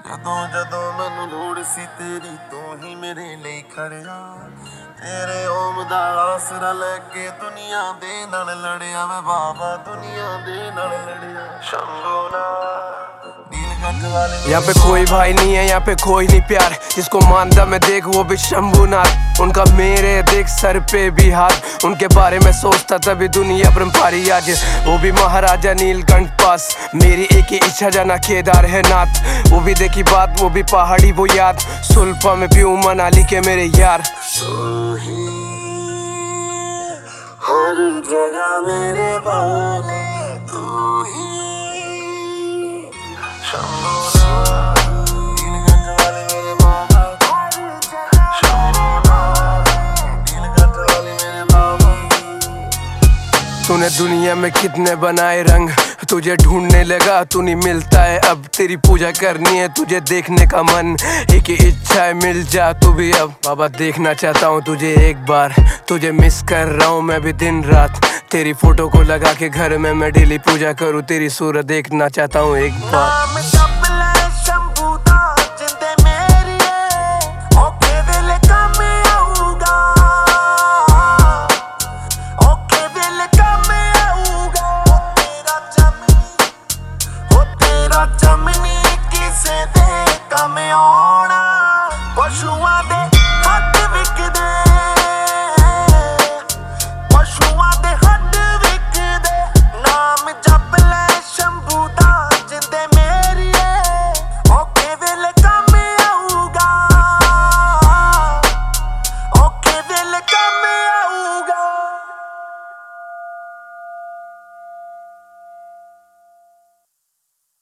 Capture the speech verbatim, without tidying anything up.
ਜਦੋਂ ਜਦੋਂ ਮੈਨੂੰ ਲੋੜ ਸੀ ਤੇਰੀ ਤੂੰ ਹੀ ਮੇਰੇ ਲਈ ਖੜਿਆ ਤੇਰੇ ਓਮ ਦਾ ਆਸਰਾ ਲੈ ਕੇ ਦੁਨੀਆ ਦੇ ਨਾਲ ਲੜਿਆ ਮੈਂ ਬਾਬਾ ਦੁਨੀਆ ਦੇ ਨਾਲ ਲੜਿਆ शंभू नाथ यहाँ पे कोई भाई नहीं है, यहाँ पे कोई नहीं प्यार, जिसको मानता मैं देख वो भी शंभूनाथ। उनका मेरे देख सर पे भी हाथ, उनके बारे में सोचता तभी दुनिया ब्रह्मचारी आज। वो भी महाराजा नीलकंठ पास, मेरी एक ही इच्छा जाना केदार है नाथ। वो भी देखी बात वो भी पहाड़ी वो याद, सुल्फा में पीऊं मनाली के मेरे यार। तू ही हर जगह मेरे बाले, तू ही तूने दुनिया में कितने बनाए रंग, तुझे ढूंढने लगा तू नहीं मिलता है अब। तेरी पूजा करनी है तुझे देखने का मन, एक ही इच्छा है मिल जा तू भी अब। बाबा देखना चाहता हूँ तुझे एक बार, तुझे मिस कर रहा हूँ मैं भी दिन रात। तेरी फोटो को लगा के घर में मैं डेली पूजा करूँ, तेरी सूरत देखना चाहता हूँ एक बार। चमनी किसे दे कम आना पशुआं